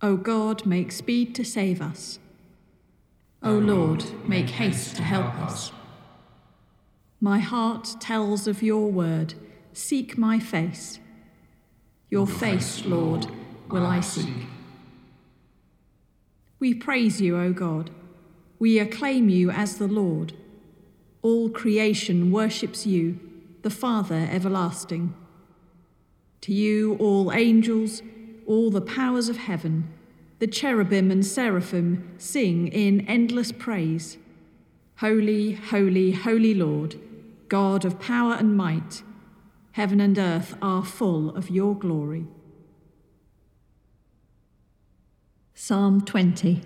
O God, make speed to save us. O Lord, make haste to help us. My heart tells of your word, seek my face. Your face, Lord, will I seek. We praise you, O God. We acclaim you as the Lord. All creation worships you, the Father everlasting. To you all angels, all the powers of heaven, the cherubim and seraphim sing in endless praise. Holy, holy, holy Lord, God of power and might, heaven and earth are full of your glory. Psalm 20.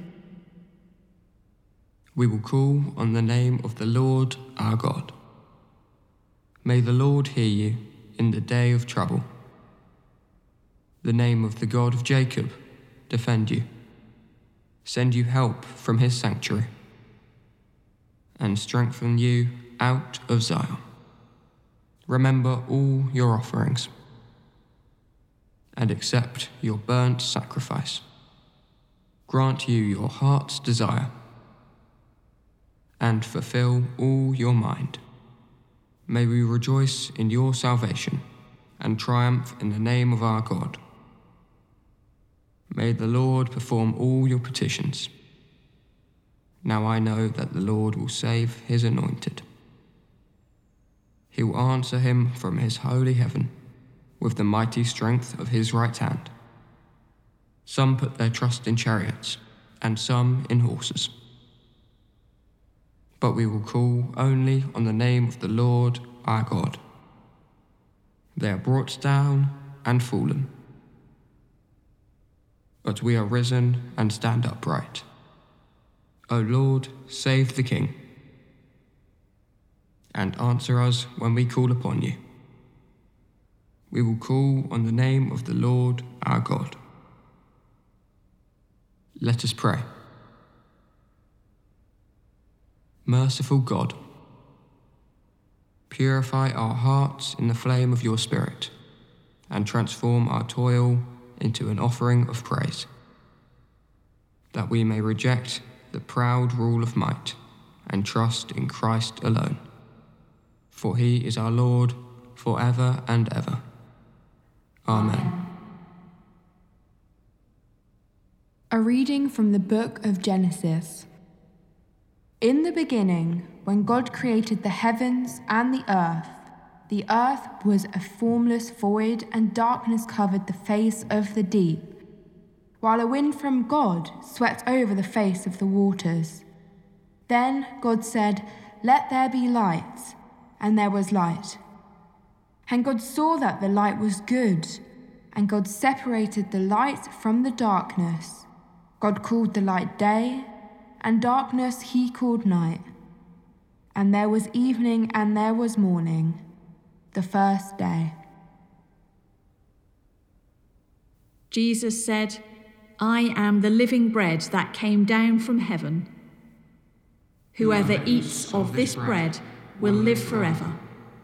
We will call on the name of the Lord our God. May the Lord hear you in the day of trouble. The name of the God of Jacob defend you, send you help from his sanctuary, and strengthen you out of Zion. Remember all your offerings, and accept your burnt sacrifice. Grant you your heart's desire, and fulfill all your mind. May we rejoice in your salvation, and triumph in the name of our God. May the Lord perform all your petitions. Now I know that the Lord will save his anointed. He will answer him from his holy heaven with the mighty strength of his right hand. Some put their trust in chariots, and some in horses. But we will call only on the name of the Lord our God. They are brought down and fallen, but we are risen and stand upright. O Lord, save the King, and answer us when we call upon you. We will call on the name of the Lord our God. Let us pray. Merciful God, purify our hearts in the flame of your Spirit, and transform our toil into an offering of praise, that we may reject the proud rule of might and trust in Christ alone. For he is our Lord forever and ever. Amen. A reading from the book of Genesis. In the beginning, when God created the heavens and the earth was a formless void, and darkness covered the face of the deep, while a wind from God swept over the face of the waters. Then God said, "Let there be light," and there was light. And God saw that the light was good, and God separated the light from the darkness. God called the light day, and darkness he called night. And there was evening and there was morning, the first day. Jesus said, "I am the living bread that came down from heaven. Whoever eats of this bread will live forever."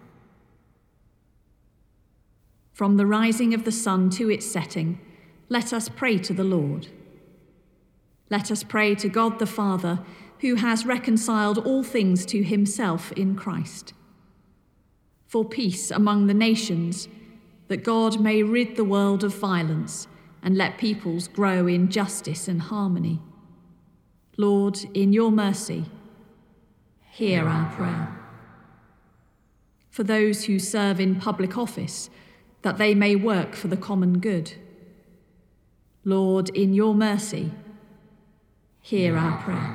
From the rising of the sun to its setting, let us pray to the Lord. Let us pray to God the Father, who has reconciled all things to himself in Christ. For peace among the nations, that God may rid the world of violence and let peoples grow in justice and harmony. Lord, in your mercy, hear our prayer. For those who serve in public office, that they may work for the common good. Lord, in your mercy, hear our prayer.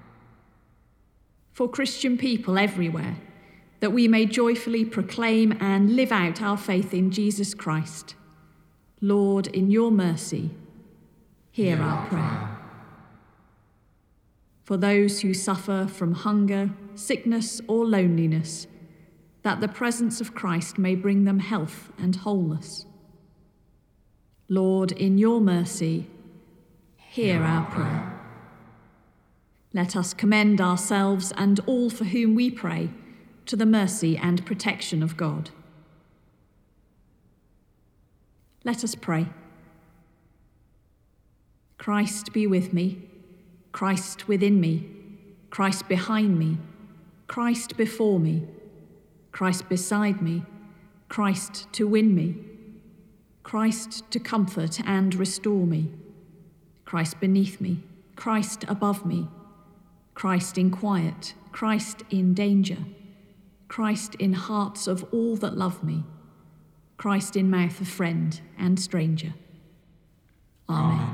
For Christian people everywhere, that we may joyfully proclaim and live out our faith in Jesus Christ. Lord, in your mercy, hear our prayer. For those who suffer from hunger, sickness, or loneliness, that the presence of Christ may bring them health and wholeness. Lord, in your mercy, hear our prayer. Let us commend ourselves and all for whom we pray to the mercy and protection of God. Let us pray. Christ be with me, Christ within me, Christ behind me, Christ before me, Christ beside me, Christ to win me, Christ to comfort and restore me, Christ beneath me, Christ above me, Christ in quiet, Christ in danger, Christ in hearts of all that love me, Christ in mouth of friend and stranger. Amen.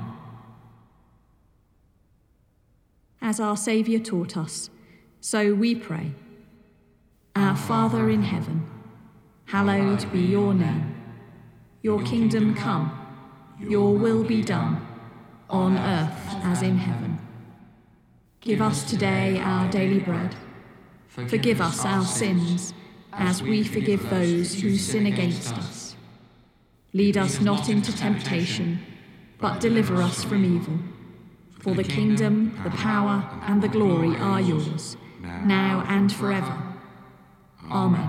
As our Saviour taught us, so we pray. Our Father in heaven, hallowed be your name. Your kingdom come, your will be done, on earth as in heaven. Give us today our daily bread. Forgive us our sins, as we forgive those who sin against us. Lead us not into temptation, but deliver us from evil. For the kingdom, the power, and the glory are yours, now and forever. Amen.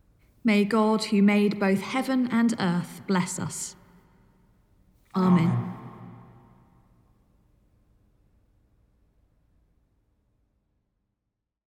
May God, who made both heaven and earth, bless us. Amen.